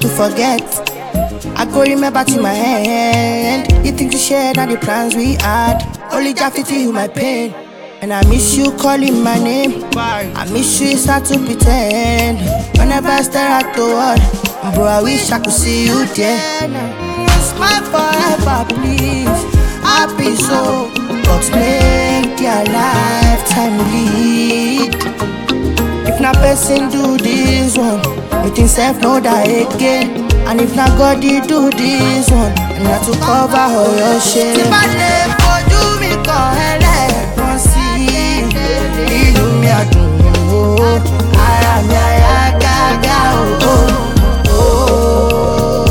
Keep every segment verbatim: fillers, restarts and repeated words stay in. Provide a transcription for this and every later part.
to forget. I go remember to my hand. You think to share that the plans we had. Only Jah fit heal my pain. And I miss you calling my name. I miss you start to pretend. Whenever I stare at the wall, bro, I wish I could see you there. Smile forever, please. Happy so, but make their lifetime lead. If not person do this one, we think self know that again. And if not God did do this one, and not to cover all your shame. If I live for you, me call hell, see. You me a do, I am ya gaga, oh oh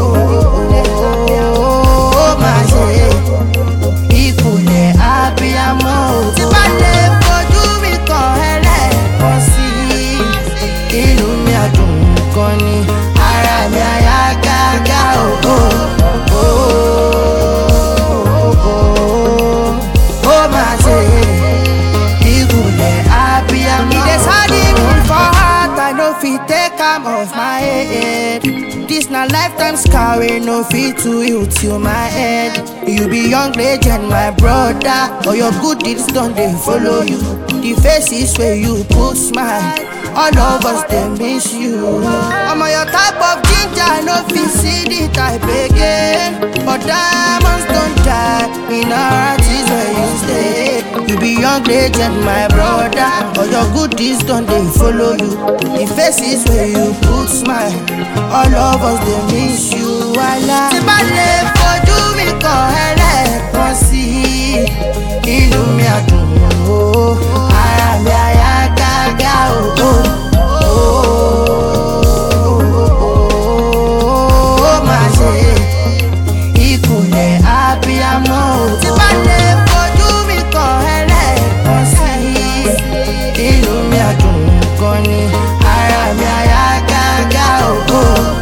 oh my say, ikule happy amo. If I live for you, me call hell, see. You me a do, koni. Take am off my head. This na lifetime scarring, no fit to heal till my head. You be young legend, my brother. All your good deeds done, they follow you. The faces where you put smile, all of us they miss you. I'm on your type of ginger, no fit see the type again. But diamonds don't die, in our hearts is where you stay. You be young legend, my brother. All your good deeds done, they follow you. The faces where you put smile, all of us they miss you. I love you. For you, me call hell, see. You me a do, I am ya gaga, oh oh my say, ikule happy amo. If I live for you, me call hell, see. You me a do, koni. I am ya gaga, oh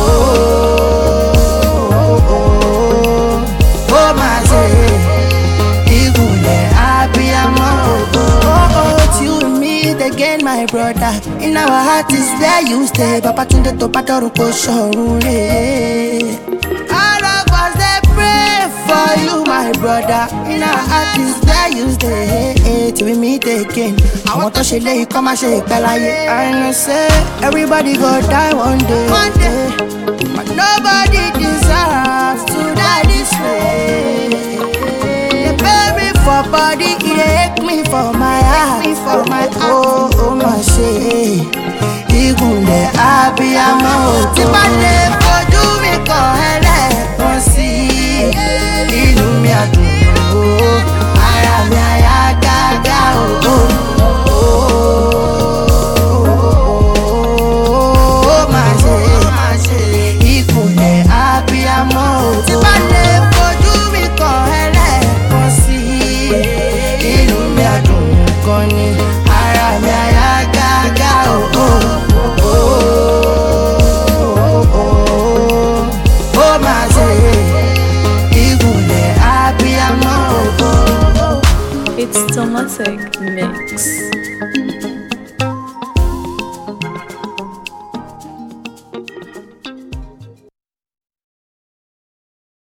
oh oh oh my say, ikule happy amo. Oh oh, till we meet again, my brother. In our heart is where you stay. Papa tunde to patoru ko shorure. All of us they pray for you, my brother. In our heart is where you stay. Till we meet again. I want to share you come and shake pelaye. I know say everybody go die one day, one day. But nobody deserves to die this way. They pay me for body, they ache me for my heart, for my oh oh my say. Ikule happy amo. If I live for you, me call hell, see. You me a do, I am ya gaga, oh oh my say, ikule happy amo. If I live for you, me call hell, see. You me a do, koni. I am ya gaga, oh It's Tomatic.